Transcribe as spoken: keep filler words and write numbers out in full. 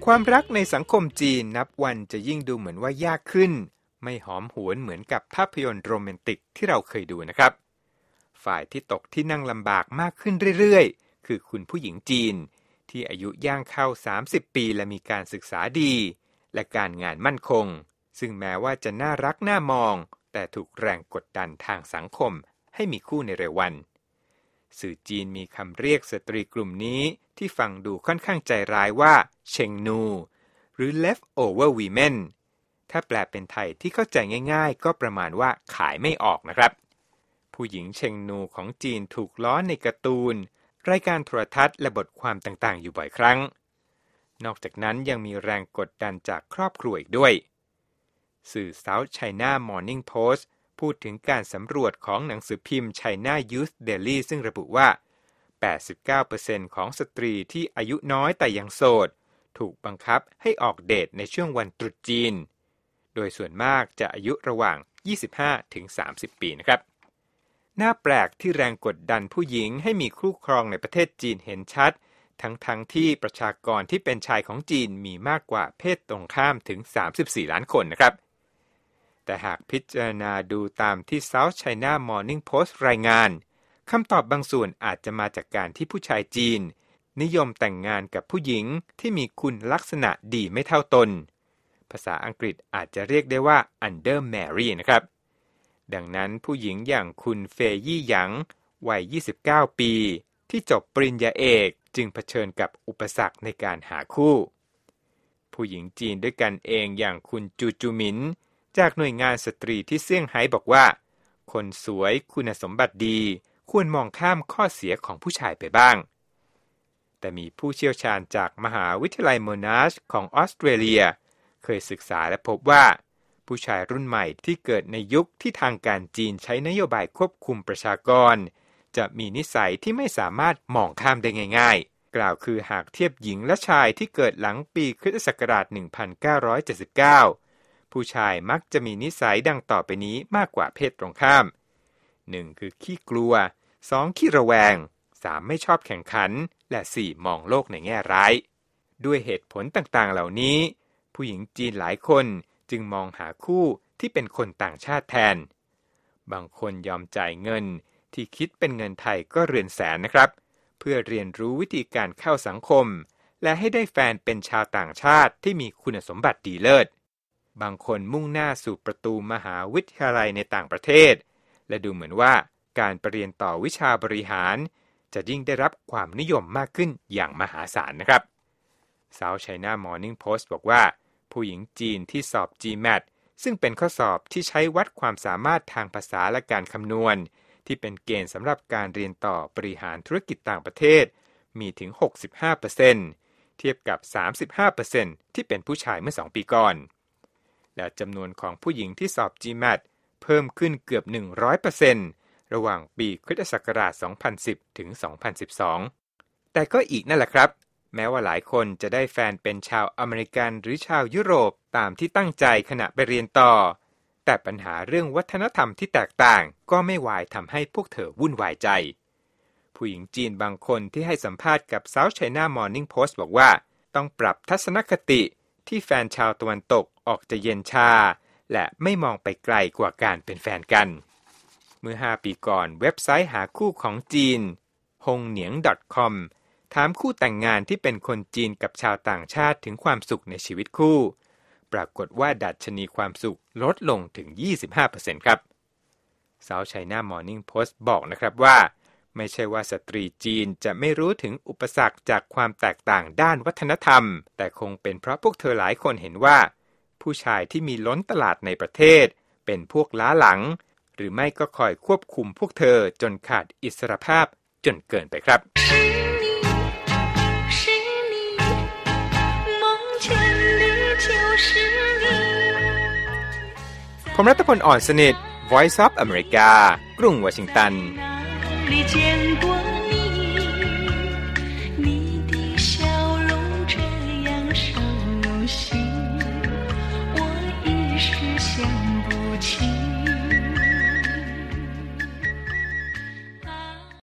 ความรักในสังคมจีนนับวันจะยิ่งดูเหมือนว่ายากขึ้นไม่หอมหวนเหมือนกับภาพยนตร์โรแมนติกที่เราเคยดูนะครับฝ่ายที่ตกที่นั่งลำบากมากขึ้นเรื่อยๆคือคุณผู้หญิงจีนที่อายุย่างเข้าสามสิบปีและมีการศึกษาดีและการงานมั่นคงซึ่งแม้ว่าจะน่ารักน่ามองแต่ถูกแรงกดดันทางสังคมให้มีคู่ในเร็ววันสื่อจีนมีคำเรียกสตรีกลุ่มนี้ที่ฟังดูค่อนข้างใจร้ายว่าเชงนูหรือ leftover women ถ้าแปลเป็นไทยที่เข้าใจง่ายๆก็ประมาณว่าขายไม่ออกนะครับผู้หญิงเชงนูของจีนถูกล้อในการ์ตูนรายการโทรทัศน์และบทความต่างๆอยู่บ่อยครั้งนอกจากนั้นยังมีแรงกดดันจากครอบครัวอีกด้วยสื่อ South China Morning Post พูดถึงการสำรวจของหนังสือพิมพ์ China Youth Daily ซึ่งระบุว่า แปดสิบเก้าเปอร์เซ็นต์ ของสตรีที่อายุน้อยแต่ยังโสดถูกบังคับให้ออกเดทในช่วงวันตรุษจีนโดยส่วนมากจะอายุระหว่าง ยี่สิบห้าถึงสามสิบ ปีนะครับน่าแปลกที่แรงกดดันผู้หญิงให้มีคู่ครองในประเทศจีนเห็นชัดทั้งๆ ท, ที่ประชากรที่เป็นชายของจีนมีมากกว่าเพศตรงข้ามถึงสามสิบสี่ล้านคนนะครับแต่หากพิจารณาดูตามที่ South China Morning Post รายงานคำตอบบางส่วนอาจจะมาจากการที่ผู้ชายจีนนิยมแต่งงานกับผู้หญิงที่มีคุณลักษณะดีไม่เท่าตนภาษาอังกฤษอาจจะเรียกได้ว่า undermarry นะครับดังนั้นผู้หญิงอย่างคุณเฟยี่หยางวัยยี่สิบเก้าปีที่จบปริญญาเอกจึงเผชิญกับอุปสรรคในการหาคู่ผู้หญิงจีนด้วยกันเองอย่างคุณจูจูหมินจากหน่วยงานสตรีที่เซี่ยงไฮ้บอกว่าคนสวยคุณสมบัติดีควรมองข้ามข้อเสียของผู้ชายไปบ้างแต่มีผู้เชี่ยวชาญจากมหาวิทยาลัยโมนาชของออสเตรเลียเคยศึกษาและพบว่าผู้ชายรุ่นใหม่ที่เกิดในยุคที่ทางการจีนใช้นโยบายควบคุมประชากรจะมีนิสัยที่ไม่สามารถมองข้ามได้ง่ายๆกล่าวคือหากเทียบหญิงและชายที่เกิดหลังปีคริสตศักราชหนึ่งพันเก้าร้อยเจ็ดสิบเก้าผู้ชายมักจะมีนิสัยดังต่อไปนี้มากกว่าเพศตรงข้ามหนึ่งคือขี้กลัวสองขี้ระแวงสามไม่ชอบแข่งขันและสี่มองโลกในแง่ร้ายด้วยเหตุผลต่างๆเหล่านี้ผู้หญิงจีนหลายคนจึงมองหาคู่ที่เป็นคนต่างชาติแทนบางคนยอมจ่ายเงินที่คิดเป็นเงินไทยก็เรือนแสนนะครับเพื่อเรียนรู้วิธีการเข้าสังคมและให้ได้แฟนเป็นชาวต่างชาติที่มีคุณสมบัติดีเลิศบางคนมุ่งหน้าสู่ประตูมหาวิทยาลัยในต่างประเทศและดูเหมือนว่าการไปเรียนต่อวิชาบริหารจะยิ่งได้รับความนิยมมากขึ้นอย่างมหาศาลนะครับ South China Morning Post บอกว่าผู้หญิงจีนที่สอบ จี แมท ซึ่งเป็นข้อสอบที่ใช้วัดความสามารถทางภาษาและการคำนวณที่เป็นเกณฑ์สำหรับการเรียนต่อบริหารธุรกิจต่างประเทศมีถึง หกสิบห้าเปอร์เซ็นต์ เทียบกับ สามสิบห้าเปอร์เซ็นต์ ที่เป็นผู้ชายเมื่อสองปีก่อนและจำนวนของผู้หญิงที่สอบ จี แมท เพิ่มขึ้นเกือบ หนึ่งร้อยเปอร์เซ็นต์ ระหว่างปีคริสตศักราช สองพันสิบ ถึง สองพันสิบสอง แต่ก็อีกนั่นแหละครับแม้ว่าหลายคนจะได้แฟนเป็นชาวอเมริกันหรือชาวยุโรปตามที่ตั้งใจขณะไปเรียนต่อแต่ปัญหาเรื่องวัฒนธรรมที่แตกต่างก็ไม่วายทำให้พวกเธอวุ่นวายใจผู้หญิงจีนบางคนที่ให้สัมภาษณ์กับ South China Morning Post บอกว่าต้องปรับทัศนคติที่แฟนชาวตะวันตกออกจะเย็นชาและไม่มองไปไกลกว่าการเป็นแฟนกันเมื่อห้าปีก่อนเว็บไซต์หาคู่ของจีน ฮงเหนียง .com ถามคู่แต่งงานที่เป็นคนจีนกับชาวต่างชาติถึงความสุขในชีวิตคู่ปรากฏว่าดัชนีความสุขลดลงถึง ยี่สิบห้าเปอร์เซ็นต์ ครับ South China Morning Post บอกนะครับว่าไม่ใช่ว่าสตรีจีนจะไม่รู้ถึงอุปสรรคจากความแตกต่างด้านวัฒนธรรมแต่คงเป็นเพราะพวกเธอหลายคนเห็นว่าผู้ชายที่มีล้นตลาดในประเทศเป็นพวกล้าหลังหรือไม่ก็คอยควบคุมพวกเธอจนขาดอิสรภาพจนเกินไปครับผมรัตพล อ่อนสนิท Voice of America กรุงวอชิงตัน